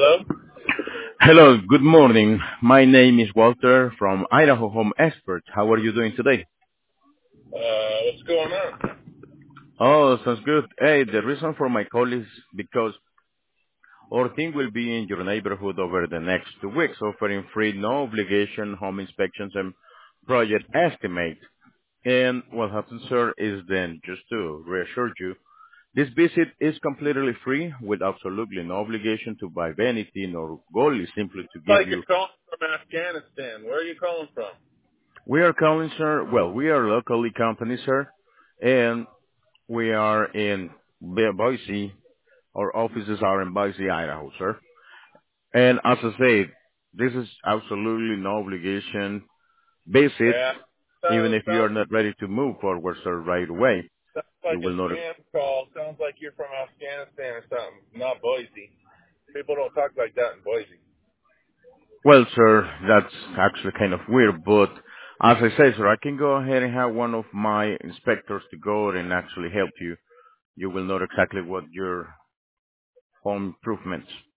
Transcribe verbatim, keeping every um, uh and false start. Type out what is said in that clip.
Hello? Hello, good morning. My name is Walter from Idaho Home Experts. How are you doing today? Uh, what's going on? Oh, sounds good. Hey, the reason for my call is because our team will be in your neighborhood over the next two weeks, offering free, no obligation home inspections and project estimates. And what happens, sir, is then just to reassure you, this visit is completely free with absolutely no obligation to buy anything. Our goal is simply to give Like you. you're calling from Afghanistan. Where are you calling from? We are calling, sir. Well, we are a locally company, sir, and we are in Bo- Boise. Our offices are in Boise, Idaho, sir. And as I say, this is absolutely no obligation visit. Yeah. Even Sounds, if you are sounds, not ready to move forward, sir, right away, sounds you like will a not. spam call. Sounds like you're from Afghanistan or something. Not Boise. People don't talk like that in Boise. Well, sir, that's actually kind of weird, but as I say, sir, I can go ahead and have one of my inspectors to go and actually help you. You will know exactly what your home improvements.